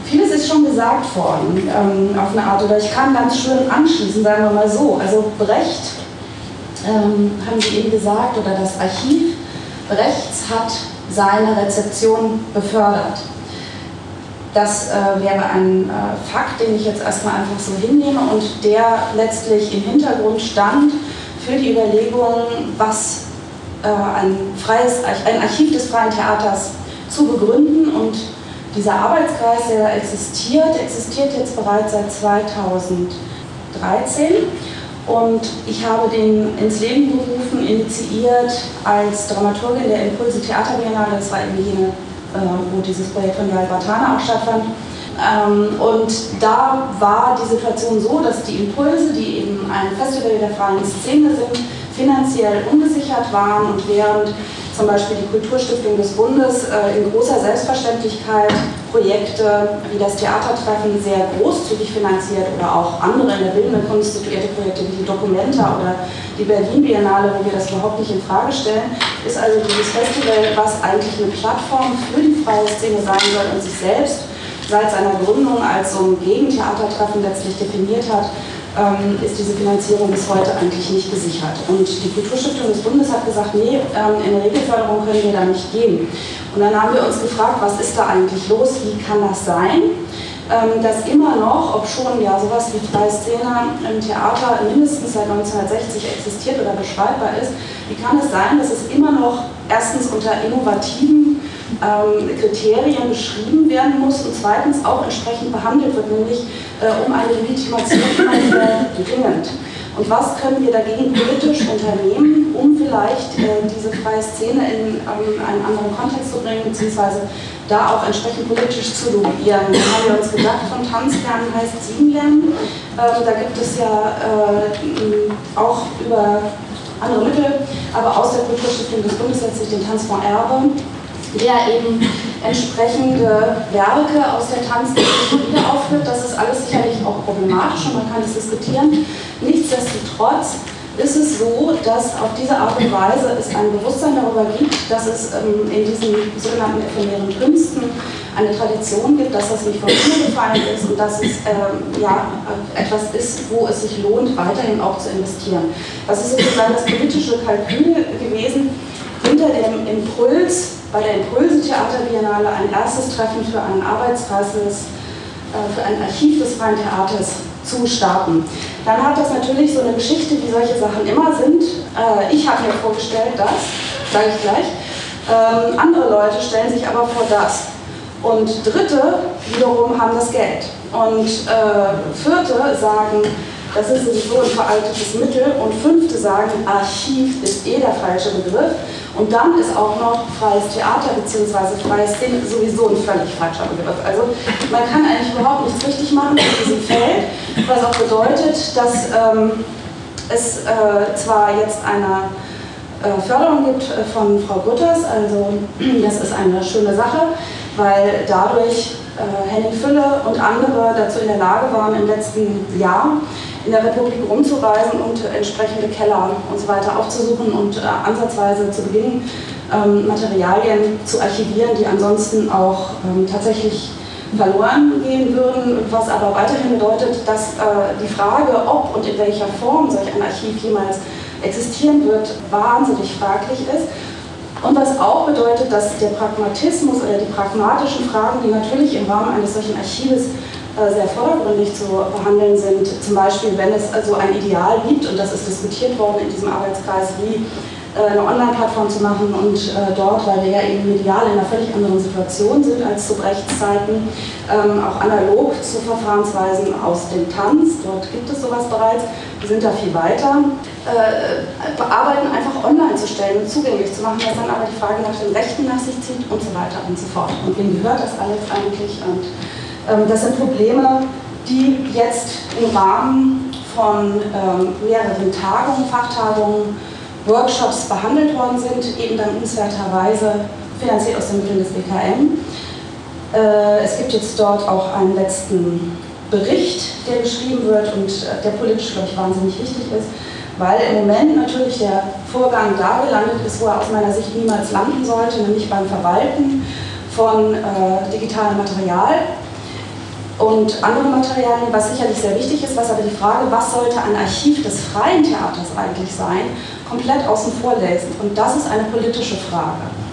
Vieles ist schon gesagt worden, auf eine Art, oder ich kann ganz schön anschließen, sagen wir mal so. Also Brecht, haben Sie eben gesagt, oder das Archiv Brechts hat seine Rezeption befördert. Das wäre ein Fakt, den ich jetzt erstmal einfach so hinnehme und der letztlich im Hintergrund stand für die Überlegung, was ein Archiv des Freien Theaters zu begründen. Und dieser Arbeitskreis, der existiert jetzt bereits seit 2013 und ich habe den ins Leben gerufen, initiiert als Dramaturgin der Impulse Theaterbiennale. Das war eben jene, wo dieses Projekt von Yael Bartana auch stattfand. Und da war die Situation so, dass die Impulse, die eben ein Festival der freien Szene sind, finanziell ungesichert waren und während zum Beispiel die Kulturstiftung des Bundes in großer Selbstverständlichkeit Projekte wie das Theatertreffen sehr großzügig finanziert oder auch andere in der bildenden Kunst situierte Projekte wie die Documenta oder die Berlin Biennale, wo wir das überhaupt nicht in Frage stellen, ist also dieses Festival, was eigentlich eine Plattform für die freie Szene sein soll und sich selbst seit seiner Gründung als so ein Gegentheatertreffen letztlich definiert hat, ist diese Finanzierung bis heute eigentlich nicht gesichert. Und die Kulturstiftung des Bundes hat gesagt, nee, in Regelförderung können wir da nicht gehen. Und dann haben wir uns gefragt, was ist da eigentlich los, wie kann das sein, dass immer noch, ob schon ja sowas wie freie Szene im Theater mindestens seit 1960 existiert oder beschreibbar ist, wie kann es sein, dass es immer noch erstens unter innovativen Kriterien beschrieben werden muss und zweitens auch entsprechend behandelt wird, nämlich um eine Legitimation finanziell dringend. Und was können wir dagegen politisch unternehmen, um vielleicht diese freie Szene in einen anderen Kontext zu bringen, beziehungsweise da auch entsprechend politisch zu lobbyieren. Da haben wir uns gedacht, von Tanzlernen heißt Siebenlernen. Da gibt es ja auch über andere Mittel, aber aus der Kulturstiftung des Bundes letztlich den Tanzfonds Erbe, der eben entsprechende Werke aus der Tanzgeschichte wieder aufführt. Das ist alles sicherlich auch problematisch und man kann es diskutieren. Nichtsdestotrotz ist es so, dass auf diese Art und Weise es ein Bewusstsein darüber gibt, dass es in diesen sogenannten ephemeren Künsten eine Tradition gibt, dass das nicht vom Himmel gefallen ist und dass es etwas ist, wo es sich lohnt, weiterhin auch zu investieren. Das ist sozusagen das politische Kalkül gewesen hinter dem Impuls, bei der Impulse Theaterbiennale ein erstes Treffen für einen Arbeitskreis, für ein Archiv des Freien Theaters zu starten. Dann hat das natürlich so eine Geschichte, wie solche Sachen immer sind. Ich habe mir vorgestellt, das, sage ich gleich. Andere Leute stellen sich aber vor das. Und Dritte wiederum haben das Geld. Und Vierte sagen, das ist sowieso ein veraltetes Mittel. Und Fünfte sagen, Archiv ist eh der falsche Begriff. Und dann ist auch noch freies Theater bzw. freie Szene sowieso ein völlig falscher Begriff. Also man kann eigentlich überhaupt nichts richtig machen in diesem Feld, was auch bedeutet, dass es zwar jetzt eine Förderung gibt von Frau Gutters, also das ist eine schöne Sache, weil dadurch Henning Fülle und andere dazu in der Lage waren, im letzten Jahr in der Republik rumzureisen und entsprechende Keller und so weiter aufzusuchen und ansatzweise zu beginnen, Materialien zu archivieren, die ansonsten auch tatsächlich verloren gehen würden, was aber weiterhin bedeutet, dass die Frage, ob und in welcher Form solch ein Archiv jemals existieren wird, wahnsinnig fraglich ist. Und was auch bedeutet, dass der Pragmatismus oder die pragmatischen Fragen, die natürlich im Rahmen eines solchen Archives sehr vordergründig zu behandeln sind, zum Beispiel wenn es so ein Ideal gibt, und das ist diskutiert worden in diesem Arbeitskreis, wie eine Online-Plattform zu machen und dort, weil wir ja eben medial in einer völlig anderen Situation sind als zu Brechts Zeiten, auch analog zu Verfahrensweisen aus dem Tanz, dort gibt es sowas bereits, wir sind da viel weiter, bearbeiten einfach online zu stellen und zugänglich zu machen, was dann aber die Frage nach den Rechten nach sich zieht und so weiter und so fort. Und wem gehört das alles eigentlich? Und das sind Probleme, die jetzt im Rahmen von mehreren Tagungen, Fachtagungen, Workshops behandelt worden sind, eben dankenswerterweise finanziert aus den Mitteln des BKM. Es gibt jetzt dort auch einen letzten Bericht, der geschrieben wird und der politisch, glaube ich, wahnsinnig wichtig ist, weil im Moment natürlich der Vorgang da gelandet ist, wo er aus meiner Sicht niemals landen sollte, nämlich beim Verwalten von digitalem Material. und andere Materialien, was sicherlich sehr wichtig ist, was aber die Frage, was sollte ein Archiv des freien Theaters eigentlich sein, komplett außen vor lässt. Und das ist eine politische Frage.